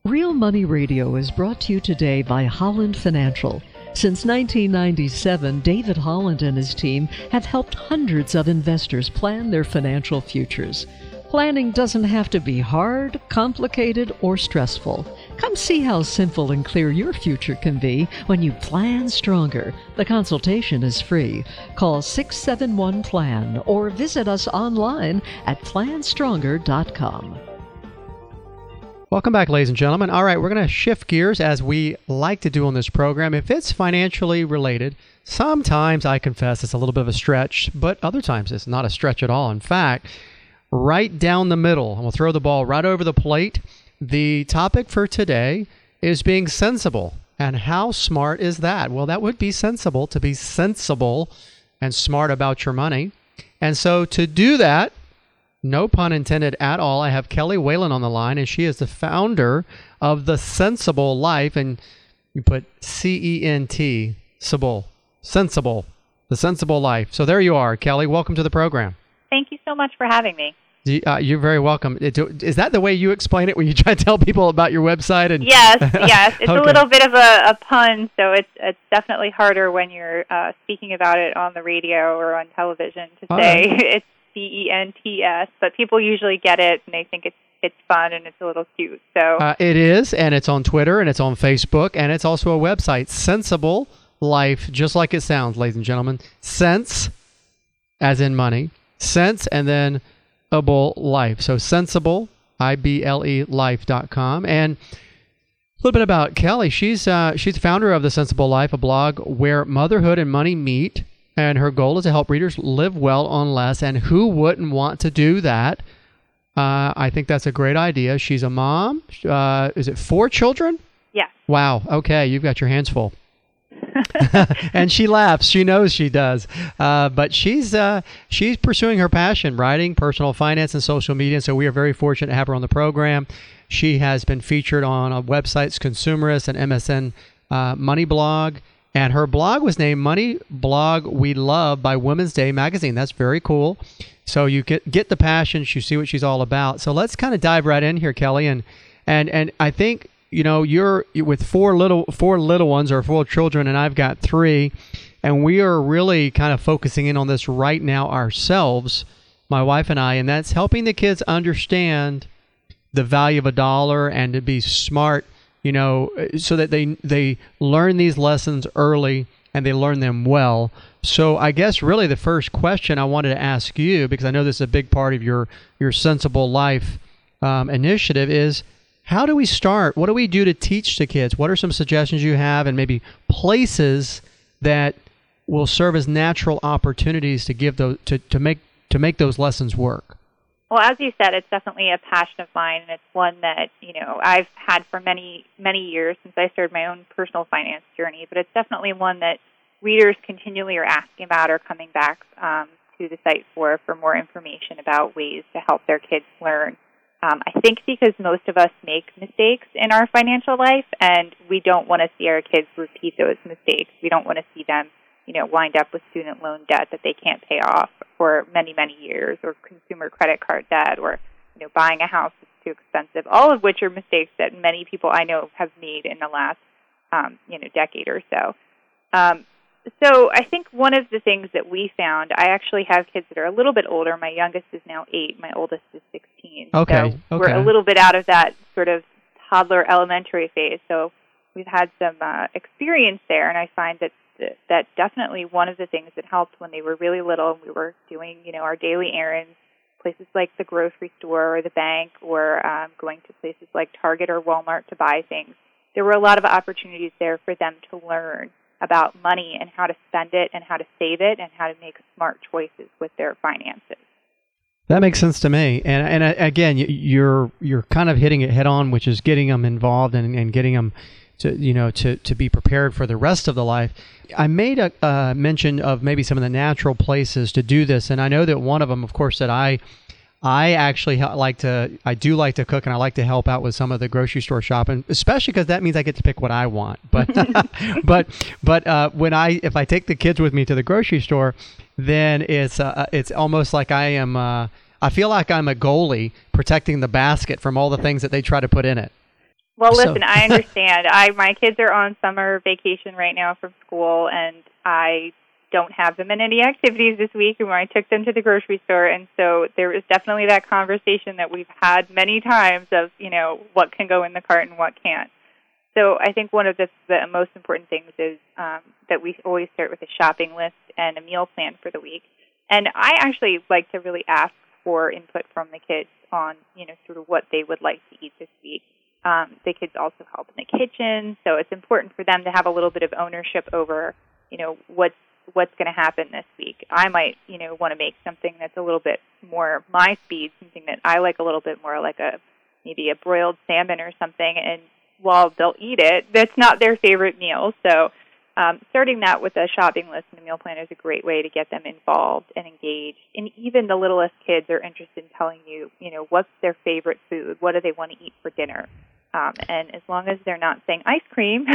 Real Money Radio is brought to you today by Holland Financial. Since 1997, David Holland and his team have helped hundreds of investors plan their financial futures. Planning doesn't have to be hard, complicated, or stressful. Come see how simple and clear your future can be when you plan stronger. The consultation is free. Call 671-PLAN or visit us online at planstronger.com. Welcome back, ladies and gentlemen. All right, we're going to shift gears as we like to do on this program. If it's financially related, sometimes I confess it's a little bit of a stretch, but other times it's not a stretch at all. In fact, right down the middle, and we'll throw the ball right over the plate. The topic for today is being sensible. And how smart is that? Well, that would be sensible, to be sensible and smart about your money. And so to do that, no pun intended at all, I have Kelly Whalen on the line, and she is the founder of The Sensible Life. And you put C-E-N-T, sensible, The Sensible Life. So there you are, Kelly. Welcome to the program. Thank you so much for having me. You're very welcome. Is that the way you explain it when you try to tell people about your website? And Yes. It's Okay. a little bit of a pun, so it's definitely harder when you're speaking about it on the radio or on television to say it's C-E-N-T-S, but people usually get it and they think it's fun and it's a little cute. So it is, and it's on Twitter and it's on Facebook, and it's also a website, Sensible Life, just like it sounds, ladies and gentlemen. Sense, as in money, sense, and then able life. So sensible, I-B-L-E, life.com. And a little bit about Kelly. She's the founder of The Sensible Life, a blog where motherhood and money meet. And her goal is to help readers live well on less. And who wouldn't want to do that? I think that's a great idea. She's a mom. Is it 4 children? yeah. Wow. Okay. You've got your hands full. And she laughs. She knows she does. But she's pursuing her passion, writing, personal finance, and social media. And so we are very fortunate to have her on the program. She has been featured on websites Consumerist and MSN Money Blog. And her blog was named Money Blog We Love by Women's Day magazine. That's very cool. So you get the passion. You see what she's all about. So let's kind of dive right in here, Kelly. And I think, you know, you're with four little ones or 4 children, and I've got 3. And we are really kind of focusing in on this right now ourselves, my wife and I. And that's helping the kids understand the value of a dollar and to be smart, you know, so that they learn these lessons early and they learn them well. So I guess really the first question I wanted to ask you, because I know this is a big part of your Sensible Life initiative, is how do we start? What do we do to teach the kids? What are some suggestions you have, and maybe places that will serve as natural opportunities to give those to make those lessons work? Well, as you said, it's definitely a passion of mine, and it's one that, you know, I've had for many, many years since I started my own personal finance journey, but it's definitely one that readers continually are asking about or coming back to the site for more information about ways to help their kids learn. I think because most of us make mistakes in our financial life, and we don't want to see our kids repeat those mistakes. We don't want to see them, you know, wind up with student loan debt that they can't pay off for many, many years, or consumer credit card debt, or, you know, buying a house that's too expensive, all of which are mistakes that many people I know have made in the last, decade or so. So I think one of the things that we found, I actually have kids that are a little bit older. My youngest is now 8. My oldest is 16. Okay. So we're a little bit out of that sort of toddler elementary phase. So we've had some experience there, and I find that definitely one of the things that helped when they were really little and we were doing, you know, our daily errands, places like the grocery store or the bank, or going to places like Target or Walmart to buy things, there were a lot of opportunities there for them to learn about money and how to spend it and how to save it and how to make smart choices with their finances. That makes sense to me. And again, you're kind of hitting it head on, which is getting them involved and getting them to be prepared for the rest of the life. I made a mention of maybe some of the natural places to do this, and I know that one of them, of course, that I actually like to cook, and I like to help out with some of the grocery store shopping, especially because that means I get to pick what I want. But if I take the kids with me to the grocery store, then it's almost like I feel like I'm a goalie protecting the basket from all the things that they try to put in it. Well, listen, I understand. My kids are on summer vacation right now from school, and I don't have them in any activities this week, and when I took them to the grocery store, and so there was definitely that conversation that we've had many times of, what can go in the cart and what can't. So I think one of the most important things is that we always start with a shopping list and a meal plan for the week. And I actually like to really ask for input from the kids on, sort of what they would like to eat this week. The kids also help in the kitchen, so it's important for them to have a little bit of ownership over, what's going to happen this week. I might, want to make something that's a little bit more my speed, something that I like a little bit more, like maybe a broiled salmon or something, and while they'll eat it, that's not their favorite meal. So starting that with a shopping list and a meal plan is a great way to get them involved and engaged. And even the littlest kids are interested in telling you, what's their favorite food, what do they want to eat for dinner. And as long as they're not saying ice cream,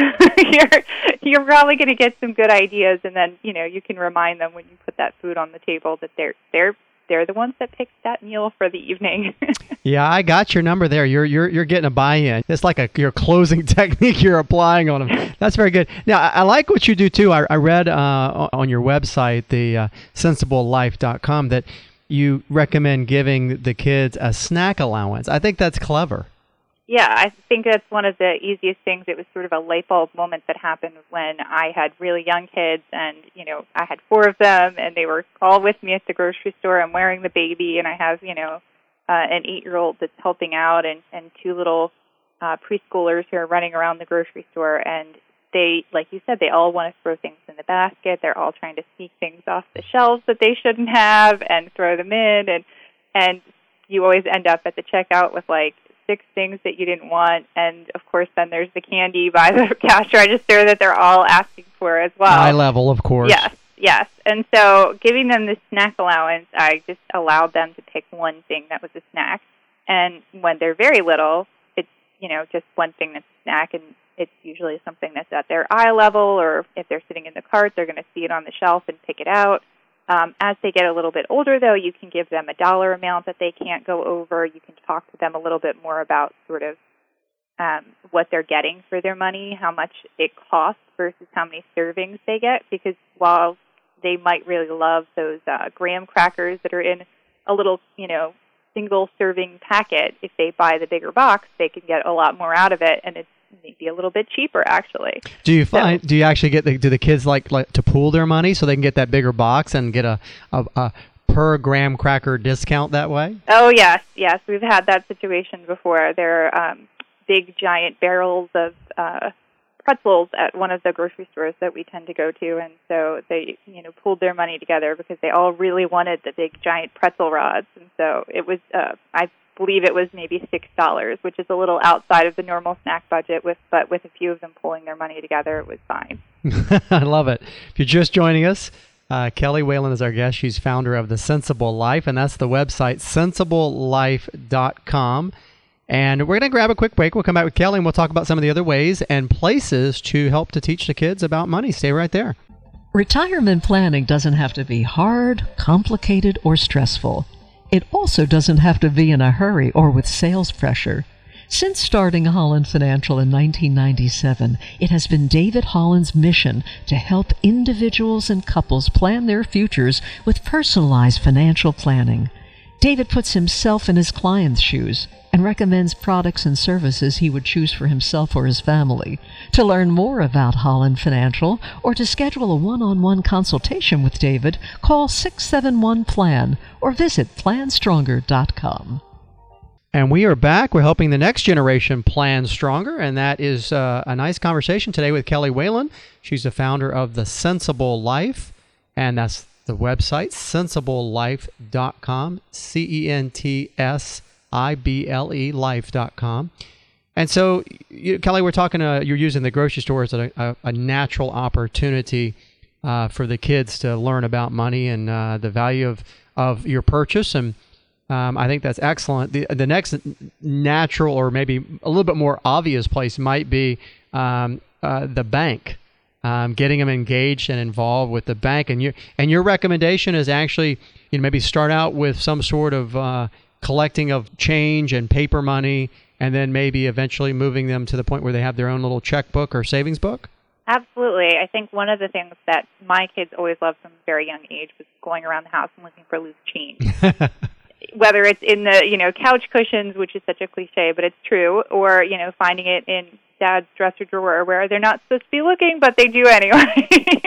you're probably going to get some good ideas. And then, you can remind them when you put that food on the table that they're the ones that picked that meal for the evening. Yeah, I got your number there. You're getting a buy-in. It's like your closing technique you're applying on them. That's very good. Now, I like what you do too. I read on your website, the sensiblelife.com, that you recommend giving the kids a snack allowance. I think that's clever. Yeah, I think that's one of the easiest things. It was sort of a light bulb moment that happened when I had really young kids, and, I had 4 of them, and they were all with me at the grocery store. I'm wearing the baby, and I have, an 8-year-old that's helping out, and 2 little preschoolers who are running around the grocery store. And they, like you said, they all want to throw things in the basket. They're all trying to sneak things off the shelves that they shouldn't have and throw them in. And you always end up at the checkout with, 6 things that you didn't want, and of course then there's the candy by the cash register that they're all asking for as well. High level, of course. Yes. And so giving them the snack allowance, I just allowed them to pick one thing that was a snack. And when they're very little, it's, just one thing that's a snack, and it's usually something that's at their eye level, or if they're sitting in the cart, they're going to see it on the shelf and pick it out. As they get a little bit older, though, you can give them a dollar amount that they can't go over. You can talk to them a little bit more about sort of what they're getting for their money, how much it costs versus how many servings they get. Because while they might really love those graham crackers that are in a little, single serving packet, if they buy the bigger box, they can get a lot more out of it, and it's maybe a little bit cheaper, actually. Do you actually do the kids like to pool their money so they can get that bigger box and get a per graham cracker discount that way? Oh, yes. We've had that situation before. There are big, giant barrels of pretzels at one of the grocery stores that we tend to go to, and so they, pooled their money together because they all really wanted the big, giant pretzel rods, and so it was, I believe it was maybe $6, which is a little outside of the normal snack budget, but with a few of them pulling their money together, it was fine. I love it. If you're just joining us, Kelly Whalen is our guest. She's founder of The Sensible Life, and that's the website, sensiblelife.com. And we're going to grab a quick break. We'll come back with Kelly, and we'll talk about some of the other ways and places to help to teach the kids about money. Stay right there. Retirement planning doesn't have to be hard, complicated, or stressful. It also doesn't have to be in a hurry or with sales pressure. Since starting Holland Financial in 1997, it has been David Holland's mission to help individuals and couples plan their futures with personalized financial planning. David puts himself in his client's shoes and recommends products and services he would choose for himself or his family. To learn more about Holland Financial or to schedule a one-on-one consultation with David, call 671-PLAN or visit planstronger.com. And we are back. We're helping the next generation plan stronger, and that is a nice conversation today with Kelly Whalen. She's the founder of The Sensible Life, and that's the website, sensiblelife.com, CENTSIBLE life.com. And so, Kelly, we're talking, you're using the grocery store as a natural opportunity for the kids to learn about money and the value of your purchase. And I think that's excellent. The next natural or maybe a little bit more obvious place might be the bank. Getting them engaged and involved with the bank, and your recommendation is actually maybe start out with some sort of collecting of change and paper money, and then maybe eventually moving them to the point where they have their own little checkbook or savings book? Absolutely. I think one of the things that my kids always loved from a very young age was going around the house and looking for loose change. Whether it's in the, couch cushions, which is such a cliche, but it's true, or, finding it in Dad's dresser drawer where they're not supposed to be looking, but they do anyway.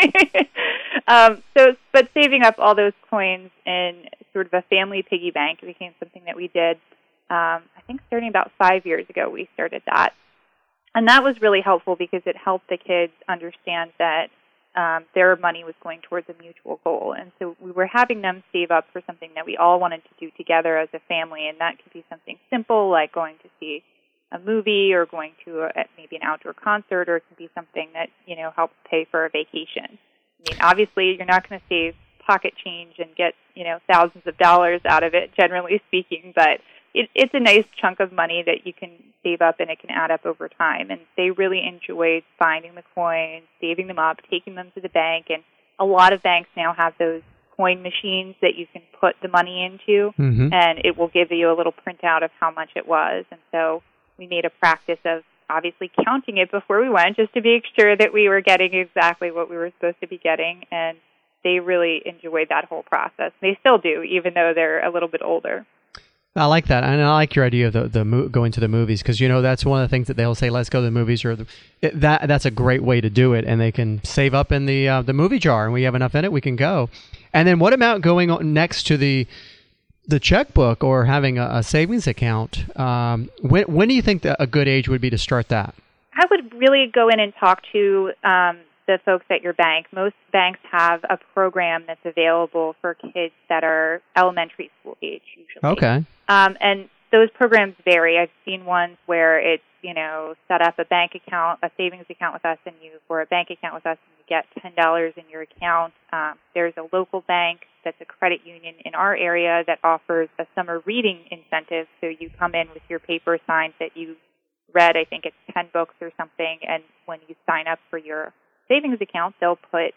But saving up all those coins in sort of a family piggy bank became something that we did, I think starting about 5 years ago we started that. And that was really helpful because it helped the kids understand that their money was going towards a mutual goal. And so we were having them save up for something that we all wanted to do together as a family, and that could be something simple like going to see a movie or going to maybe an outdoor concert, or it could be something that, helps pay for a vacation. I mean, obviously, you're not going to save pocket change and get, thousands of dollars out of it, generally speaking, but it's a nice chunk of money that you can save up, and it can add up over time. And they really enjoyed finding the coins, saving them up, taking them to the bank. And a lot of banks now have those coin machines that you can put the money into, and it will give you a little printout of how much it was. And so we made a practice of obviously counting it before we went, just to make sure that we were getting exactly what we were supposed to be getting. And they really enjoyed that whole process. They still do, even though they're a little bit older. I like that, and I like your idea of the going to the movies, because that's one of the things that they'll say, let's go to the movies, or that's a great way to do it, and they can save up in the movie jar, and we have enough in it, we can go. And then what about going on next to the checkbook or having a savings account? When do you think that a good age would be to start that? I would really go in and talk to the folks at your bank. Most banks have a program that's available for kids that are elementary school age, usually. Okay. And those programs vary. I've seen ones where it's, set up a bank account, a savings account with us, or a bank account with us, and you get $10 in your account. There's a local bank that's a credit union in our area that offers a summer reading incentive. So you come in with your paper signed that you read, I think it's 10 books or something, and when you sign up for your savings account, they'll put,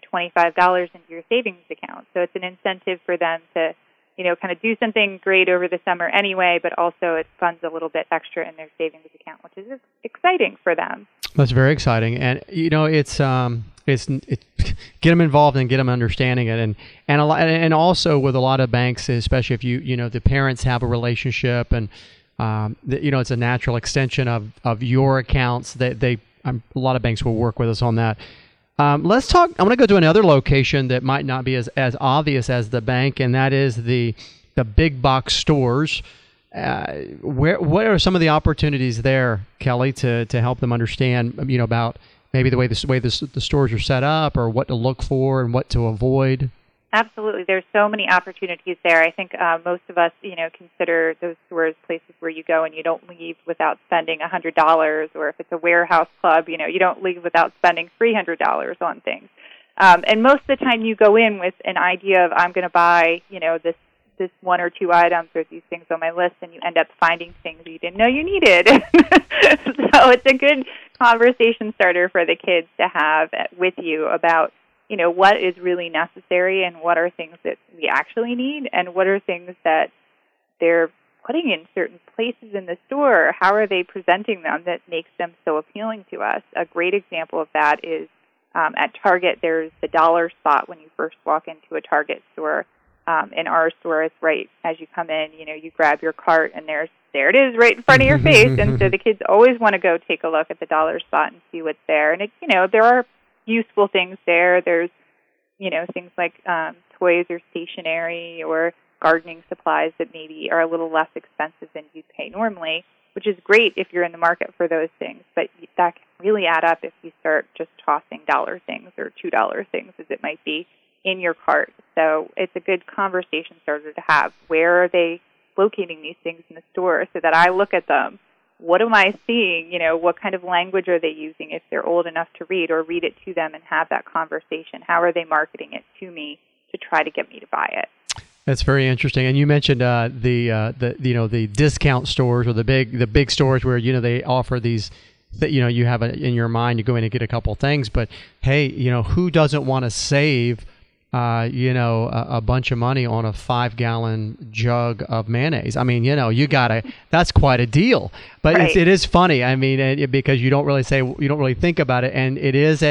$25 into your savings account. So it's an incentive for them to, kind of do something great over the summer anyway, but also it funds a little bit extra in their savings account, which is exciting for them. That's very exciting. And, it's get them involved and get them understanding it. And also with a lot of banks, especially if the parents have a relationship and, it's a natural extension of your accounts that a lot of banks will work with us on that. Let's talk. I want to go to another location that might not be as obvious as the bank, and that is the big box stores. What are some of the opportunities there, Kelly, to help them understand, about maybe the way the stores are set up, or what to look for and what to avoid? Absolutely. There's so many opportunities there. I think most of us, consider those stores places where you go and you don't leave without spending $100, or if it's a warehouse club, you don't leave without spending $300 on things. And most of the time you go in with an idea of, I'm going to buy, this one or two items or these things on my list, and you end up finding things you didn't know you needed. So it's a good conversation starter for the kids to have with you about, what is really necessary and what are things that we actually need and what are things that they're putting in certain places in the store. How are they presenting them that makes them so appealing to us? A great example of that is at Target, there's the dollar spot when you first walk into a Target store. In our store, it's right as you come in, you grab your cart and there it is right in front of your face. And so the kids always want to go take a look at the dollar spot and see what's there. And, there are useful things there. There's, things like toys or stationery or gardening supplies that maybe are a little less expensive than you'd pay normally, which is great if you're in the market for those things. But that can really add up if you start just tossing $1 things or $2 things, as it might be, in your cart. So it's a good conversation starter to have. Where are they locating these things in the store so that I look at them? What am I seeing? What kind of language are they using if they're old enough to read, or read it to them and have that conversation? How are they marketing it to me to try to get me to buy it? That's very interesting. And you mentioned the discount stores, or the big stores where they offer these that you have in your mind. You go in and get a couple things, but hey, who doesn't want to save a bunch of money on a 5-gallon jug of mayonnaise. I mean, that's quite a deal. But right. it is funny. I mean, because you don't really think about it, and it is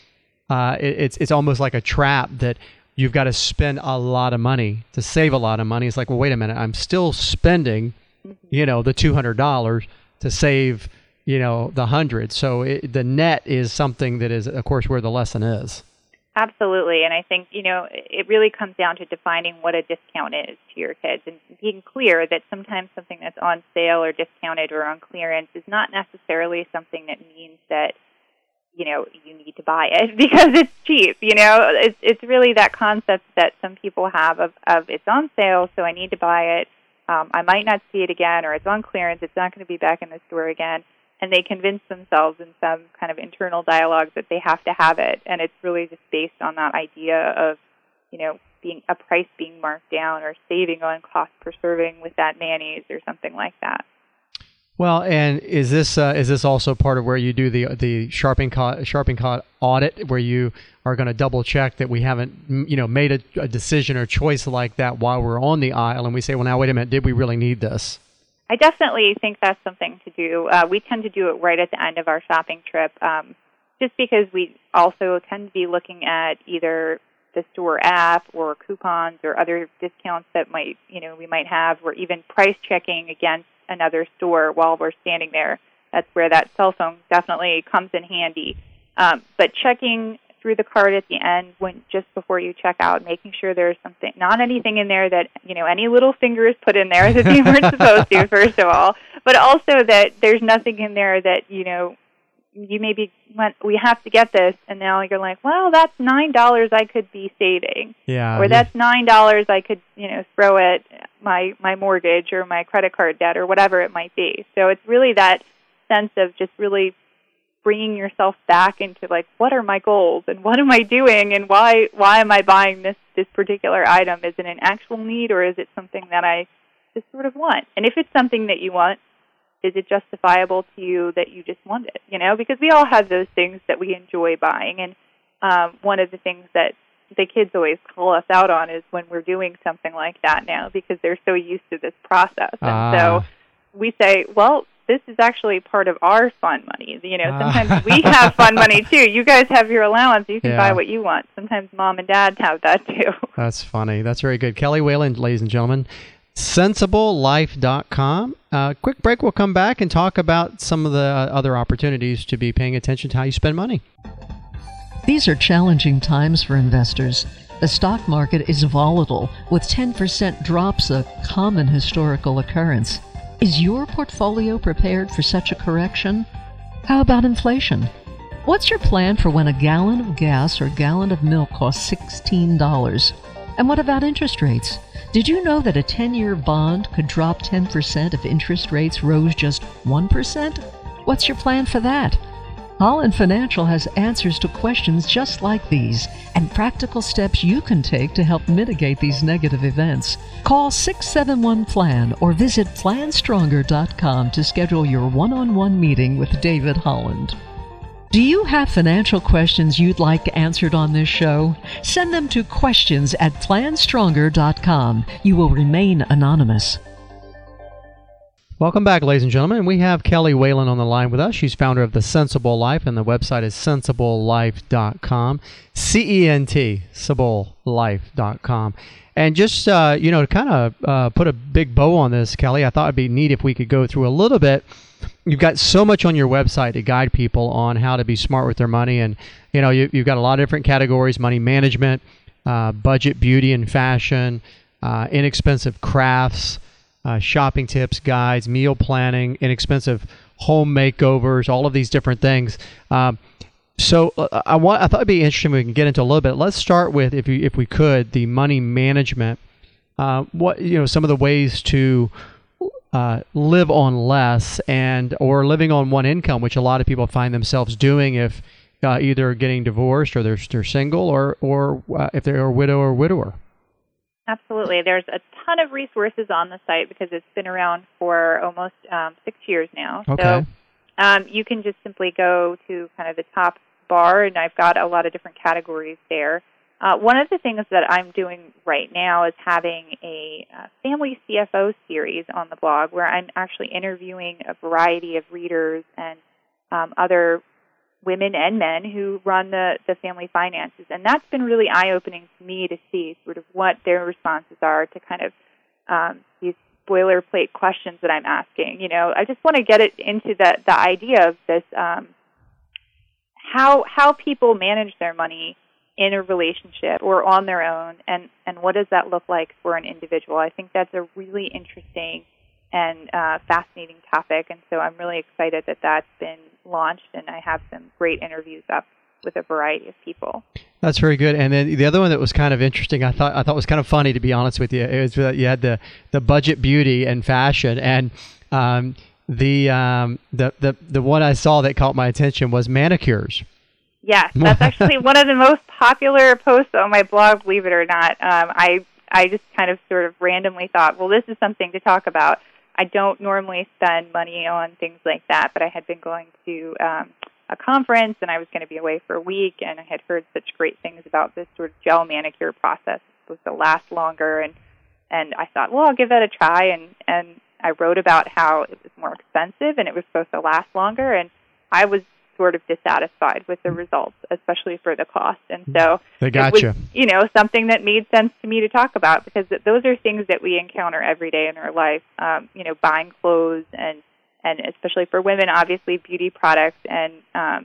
it's almost like a trap that you've got to spend a lot of money to save a lot of money. It's like, well, wait a minute, I'm still spending, the $200 to save, the $100. So the net is something that is, of course, where the lesson is. Absolutely. And I think, it really comes down to defining what a discount is to your kids and being clear that sometimes something that's on sale or discounted or on clearance is not necessarily something that means that, you need to buy it because it's cheap. It's really that concept that some people have of it's on sale, so I need to buy it. I might not see it again, or it's on clearance. It's not going to be back in the store again. And they convince themselves in some kind of internal dialogue that they have to have it. And it's really just based on that idea of, being a price being marked down or saving on cost per serving with that mayonnaise or something like that. Well, and is this also part of where you do the shopping cart audit, where you are going to double check that we haven't made a decision or choice like that while we're on the aisle, and we say, well, now wait a minute, did we really need this? I definitely think that's something to do. We tend to do it right at the end of our shopping trip, just because we also tend to be looking at either the store app or coupons or other discounts that we might have, or even price checking against another store while we're standing there. That's where that cell phone definitely comes in handy. But checking through the cart at the end, just before you check out, making sure there's not anything in there that any little finger is put in there that they weren't supposed to. First of all, but also that there's nothing in there that you maybe went, we have to get this, and now you're like, well, that's $9 I could be saving, or that's $9 I could throw at my mortgage or my credit card debt or whatever it might be. So it's really that sense of just really bringing yourself back into like, what are my goals and what am I doing and why am I buying this particular item? Is it an actual need, or is it something that I just sort of want? And if it's something that you want, is it justifiable to you that you just want it? Because we all have those things that we enjoy buying. And one of the things that the kids always call us out on is when we're doing something like that now, because they're so used to this process. And so we say, well, this is actually part of our fun money. Sometimes we have fun money too. You guys have your allowance. You can buy what you want. Sometimes mom and dad have that too. That's funny. That's very good. Kelly Whalen, ladies and gentlemen. SensibleLife.com. Quick break. We'll come back and talk about some of the other opportunities to be paying attention to how you spend money. These are challenging times for investors. The stock market is volatile, with 10% drops a common historical occurrence. Is your portfolio prepared for such a correction? How about inflation? What's your plan for when a gallon of gas or gallon of milk costs $16? And what about interest rates? Did you know that a 10-year bond could drop 10% if interest rates rose just 1%? What's your plan for that? Holland Financial has answers to questions just like these and practical steps you can take to help mitigate these negative events. Call 671-PLAN or visit planstronger.com to schedule your one-on-one meeting with David Holland. Do you have financial questions you'd like answered on this show? Send them to questions@planstronger.com. You will remain anonymous. Welcome back, ladies and gentlemen. We have Kelly Whalen on the line with us. She's founder of The Sensible Life, and the website is sensiblelife.com. C-E-N-T, sensiblelife.com. And just, to kind of put a big bow on this, Kelly, I thought it'd be neat if we could go through a little bit. You've got so much on your website to guide people on how to be smart with their money. And, you've got a lot of different categories: money management, budget, beauty and fashion, inexpensive crafts, shopping tips, guides, meal planning, inexpensive home makeovers, all of these different things. So I thought it'd be interesting. We can get into a little bit. Let's start with, if we could, the money management. What some of the ways to live on less or living on one income, which a lot of people find themselves doing if either getting divorced or they're single or if they're a widow or widower. Absolutely. There's a ton of resources on the site because it's been around for almost 6 years now. Okay. So you can just simply go to kind of the top bar, and I've got a lot of different categories there. One of the things that I'm doing right now is having a family CFO series on the blog where I'm actually interviewing a variety of readers and other women and men who run the family finances. And that's been really eye-opening to me to see sort of what their responses are to kind of these boilerplate questions that I'm asking. You know, I just want to get it into the idea of this, how people manage their money in a relationship or on their own, and what does that look like for an individual. I think that's a really interesting and fascinating topic, and so I'm really excited that that's been launched, and I have some great interviews up with a variety of people. That's very good. And then the other one that was kind of interesting, I thought was kind of funny, to be honest with you, is that you had the budget beauty and fashion, and the one I saw that caught my attention was manicures. Yes, that's actually one of the most popular posts on my blog, believe it or not. I just kind of sort of randomly thought, well, this is something to talk about. I don't normally spend money on things like that, but I had been going to a conference, and I was going to be away for a week, and I had heard such great things about this sort of gel manicure process. It's supposed to last longer, and I thought, well, I'll give that a try, and I wrote about how it was more expensive, and it was supposed to last longer, and I was sort of dissatisfied with the results, especially for the cost. And so it was, you know, something that made sense to me to talk about, because those are things that we encounter every day in our life. You know, buying clothes and especially for women, obviously beauty products and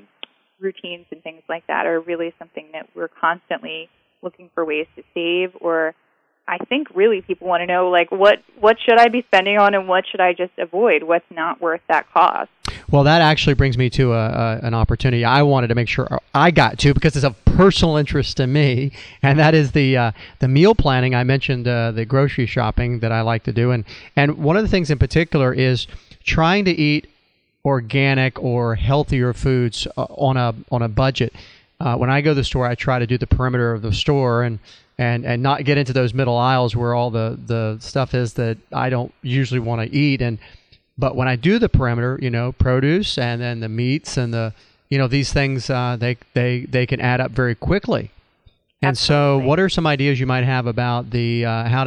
routines and things like that are really something that we're constantly looking for ways to save, or I think really people want to know, like, what should I be spending on and what should I just avoid? What's not worth that cost? Well, that actually brings me to an opportunity I wanted to make sure I got to, because it's of personal interest to me, and that is the meal planning. I mentioned the grocery shopping that I like to do, and one of the things in particular is trying to eat organic or healthier foods on a budget. When I go to the store, I try to do the perimeter of the store and not get into those middle aisles where all the stuff is that I don't usually want to eat. But when I do the perimeter, you know, produce and then the meats and these things, they can add up very quickly. And Absolutely. So, what are some ideas you might have about the how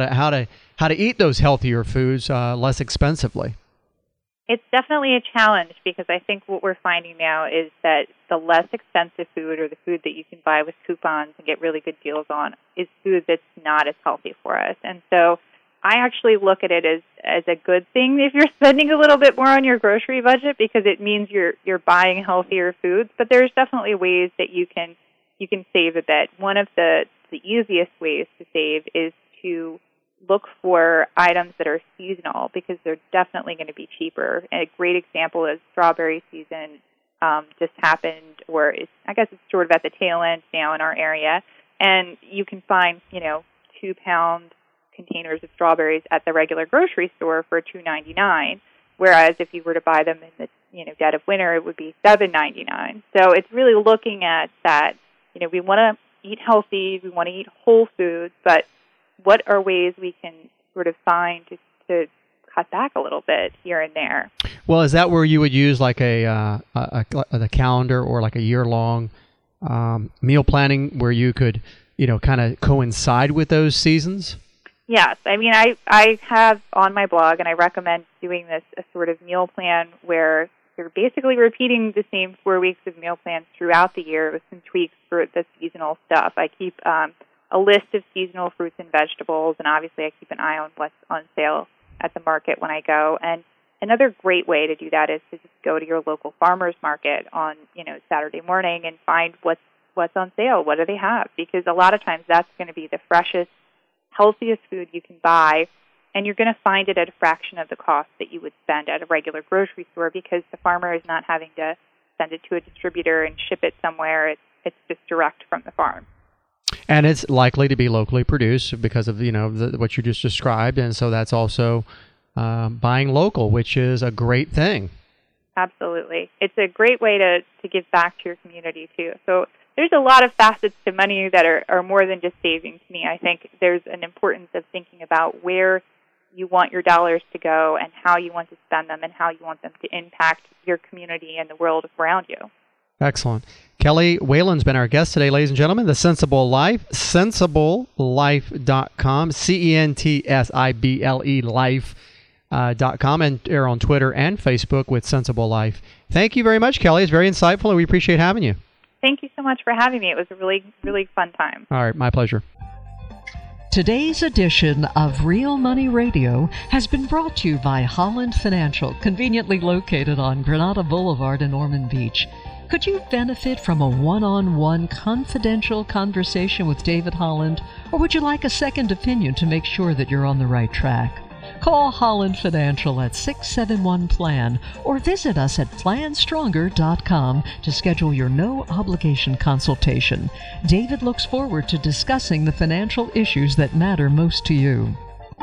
to eat those healthier foods less expensively? It's definitely a challenge, because I think what we're finding now is that the less expensive food, or the food that you can buy with coupons and get really good deals on, is food that's not as healthy for us. And so I actually look at it as a good thing if you're spending a little bit more on your grocery budget, because it means you're buying healthier foods. But there's definitely ways that you can save a bit. One of the easiest ways to save is to look for items that are seasonal, because they're definitely going to be cheaper. And a great example is strawberry season just happened, or I guess it's sort of at the tail end now in our area. And you can find, 2-pound containers of strawberries at the regular grocery store for $2.99, whereas if you were to buy them in the dead of winter, it would be $7.99. So it's really looking at that. We want to eat healthy, we want to eat whole foods, but what are ways we can sort of find to cut back a little bit here and there? Well, is that where you would use like a calendar or like a year-long meal planning where you could, kind of coincide with those seasons? Yes. I mean, I have on my blog, and I recommend doing this, a sort of meal plan where you're basically repeating the same 4 weeks of meal plans throughout the year with some tweaks for the seasonal stuff. I keep a list of seasonal fruits and vegetables, and obviously I keep an eye on what's on sale at the market when I go. And another great way to do that is to just go to your local farmer's market on, Saturday morning and find what's on sale. What do they have? Because a lot of times that's going to be the freshest, healthiest food you can buy, and you're going to find it at a fraction of the cost that you would spend at a regular grocery store, because the farmer is not having to send it to a distributor and ship it somewhere. It's just direct from the farm. And it's likely to be locally produced because of what you just described, and so that's also buying local, which is a great thing. Absolutely, it's a great way to give back to your community too. So there's a lot of facets to money that are more than just saving. To me, I think there's an importance of thinking about where you want your dollars to go and how you want to spend them and how you want them to impact your community and the world around you. Excellent. Kelly Whalen's been our guest today, ladies and gentlemen. The Sensible Life, sensiblelife.com, CENTSIBLE life.com, and they're on Twitter and Facebook with Sensible Life. Thank you very much, Kelly. It's very insightful, and we appreciate having you. Thank you so much for having me. It was a really, really fun time. All right, my pleasure. Today's edition of Real Money Radio has been brought to you by Holland Financial, conveniently located on Granada Boulevard in Ormond Beach. Could you benefit from a one-on-one confidential conversation with David Holland, or would you like a second opinion to make sure that you're on the right track? Call Holland Financial at 671-PLAN or visit us at planstronger.com to schedule your no-obligation consultation. David looks forward to discussing the financial issues that matter most to you.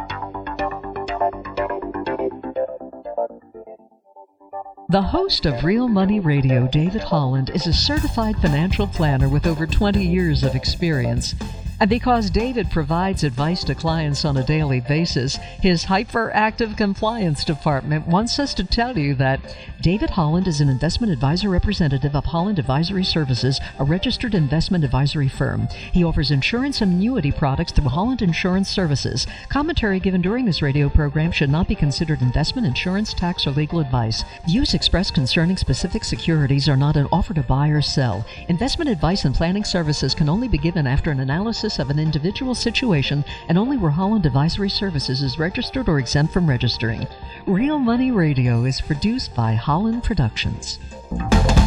The host of Real Money Radio, David Holland, is a certified financial planner with over 20 years of experience. And because David provides advice to clients on a daily basis, his hyperactive compliance department wants us to tell you that David Holland is an investment advisor representative of Holland Advisory Services, a registered investment advisory firm. He offers insurance and annuity products through Holland Insurance Services. Commentary given during this radio program should not be considered investment, insurance, tax, or legal advice. Views expressed concerning specific securities are not an offer to buy or sell. Investment advice and planning services can only be given after an analysis of an individual situation and only where Holland Advisory Services is registered or exempt from registering. Real Money Radio is produced by Holland Productions.